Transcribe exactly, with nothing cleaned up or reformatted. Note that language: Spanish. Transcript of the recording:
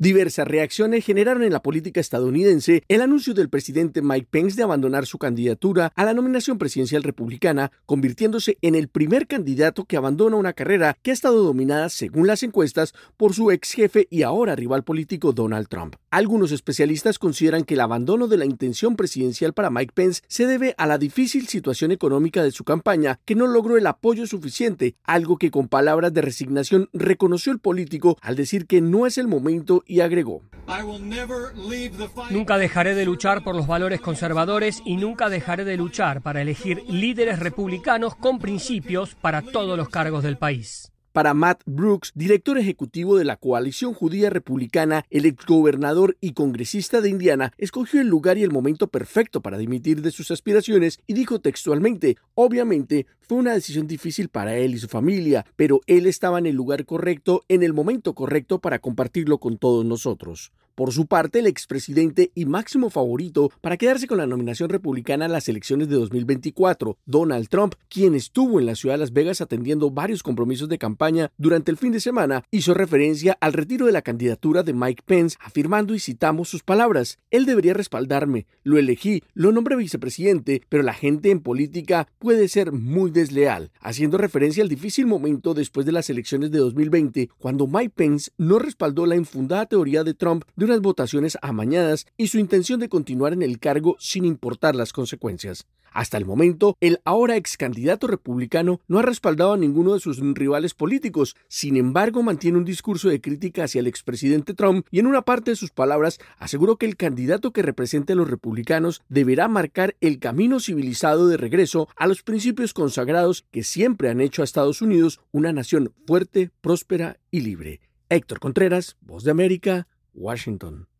Diversas reacciones generaron en la política estadounidense el anuncio del presidente Mike Pence de abandonar su candidatura a la nominación presidencial republicana, convirtiéndose en el primer candidato que abandona una carrera que ha estado dominada, según las encuestas, por su ex jefe y ahora rival político Donald Trump. Algunos especialistas consideran que el abandono de la intención presidencial para Mike Pence se debe a la difícil situación económica de su campaña, que no logró el apoyo suficiente, algo que con palabras de resignación reconoció el político al decir que no es el momento y agregó: Nunca dejaré de luchar por los valores conservadores y nunca dejaré de luchar para elegir líderes republicanos con principios para todos los cargos del país. Para Matt Brooks, director ejecutivo de la Coalición Judía Republicana, el exgobernador y congresista de Indiana escogió el lugar y el momento perfecto para dimitir de sus aspiraciones y dijo textualmente: obviamente fue una decisión difícil para él y su familia, pero él estaba en el lugar correcto, en el momento correcto para compartirlo con todos nosotros. Por su parte, el expresidente y máximo favorito para quedarse con la nominación republicana en las elecciones de dos mil veinticuatro, Donald Trump, quien estuvo en la ciudad de Las Vegas atendiendo varios compromisos de campaña durante el fin de semana, hizo referencia al retiro de la candidatura de Mike Pence, afirmando, y citamos sus palabras: él debería respaldarme, lo elegí, lo nombré vicepresidente, pero la gente en política puede ser muy desleal, haciendo referencia al difícil momento después de las elecciones de dos mil veinte, cuando Mike Pence no respaldó la infundada teoría de Trump de unas votaciones amañadas y su intención de continuar en el cargo sin importar las consecuencias. Hasta el momento, el ahora ex candidato republicano no ha respaldado a ninguno de sus rivales políticos. Sin embargo, mantiene un discurso de crítica hacia el expresidente Trump y en una parte de sus palabras aseguró que el candidato que represente a los republicanos deberá marcar el camino civilizado de regreso a los principios consagrados que siempre han hecho a Estados Unidos una nación fuerte, próspera y libre. Héctor Contreras, Voz de América, Washington.